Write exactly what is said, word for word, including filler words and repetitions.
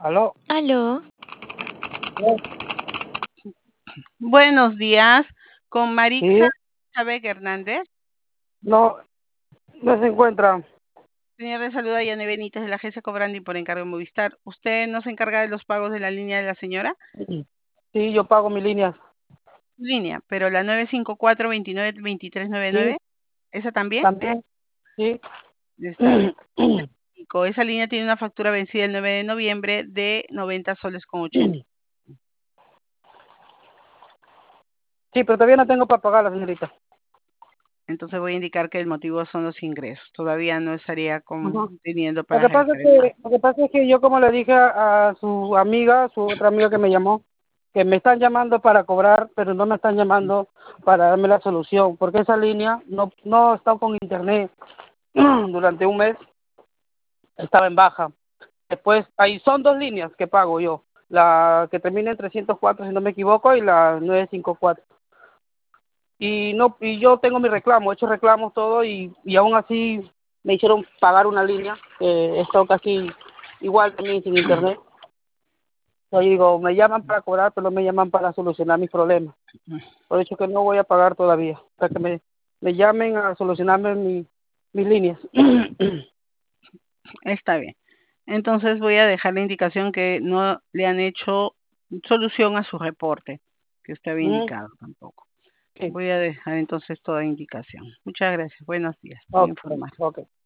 Aló. Aló. Buenos días, con Marixa Sí, Chávez Hernández. no, no se encuentra. Señor, le saluda Yane Benítez de la agencia Cobrandi por encargo de Movistar. ¿Usted no se encarga de los pagos de la línea de la señora? Sí, yo pago mis líneas. Línea, pero la nueve cinco cuatro, veintinueve, veintitrés noventa y nueve, Sí, ¿esa también? también. Sí. Está bien. Con esa línea tiene una factura vencida el nueve de noviembre de noventa soles con ochenta. Sí, pero todavía no tengo para pagar, la señorita. Entonces voy a indicar que el motivo son los ingresos. Todavía no estaría con, Ujú. teniendo Lo para que pasa es realizar el pago. que, lo que pasa es que yo, como le dije a, a su amiga, su otra amiga que me llamó, que me están llamando para cobrar, pero no me están llamando para darme la solución, porque esa línea no no está con internet durante un mes, estaba en baja. Después, ahí son dos líneas que pago yo, la que termina en trescientos cuatro, si no me equivoco, y la nueve cinco cuatro. Y no y yo tengo mi reclamo, he hecho reclamos todo, y, y aún así me hicieron pagar una línea, que he estado casi igual también sin internet. Yo digo, me llaman para cobrar, pero no me llaman para solucionar mis problemas. Por eso que no voy a pagar todavía, hasta que me, me llamen a solucionarme mi, mis líneas. Está bien. Entonces voy a dejar la indicación que no le han hecho solución a su reporte, que usted había Mm, indicado tampoco. sí, Voy a dejar entonces toda indicación. Muchas gracias. Buenos días por ok, informar. ok.